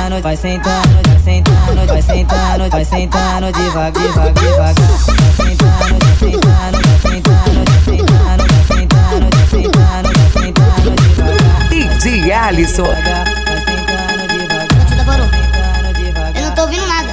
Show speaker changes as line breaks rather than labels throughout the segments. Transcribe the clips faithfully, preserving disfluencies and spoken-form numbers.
sentando, vai sentando, vai sentando, vai sentando, vai sentando devagar, devagar, devagar. Vai sentando, vai sentando, vai sentando, vai sentando, vai sentando, vai sentando, vai sentando devagar.
D J Alisson.
Vai sentando devagar.
Você parou?
Sentando devagar.
Eu não tô ouvindo nada.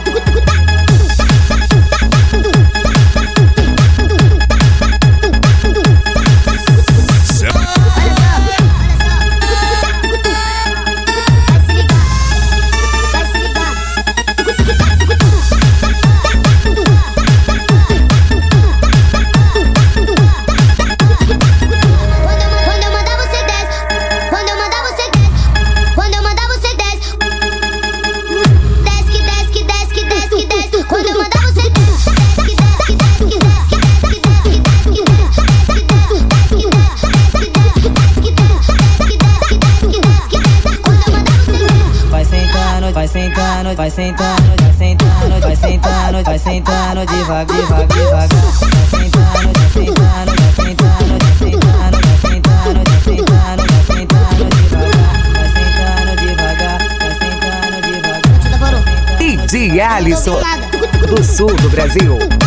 Vai sentando, vai sentando, vai sentando, vai sentando, vai sentando devagar, devagar, devagar. Vai sentando, vai sentando, vai sentando, vai sentando, vai sentando, vai sentando, vai sentando devagar. Vai sentando devagar, vai sentando devagar.
Você parou?
D J Alisson, do sul do Brasil.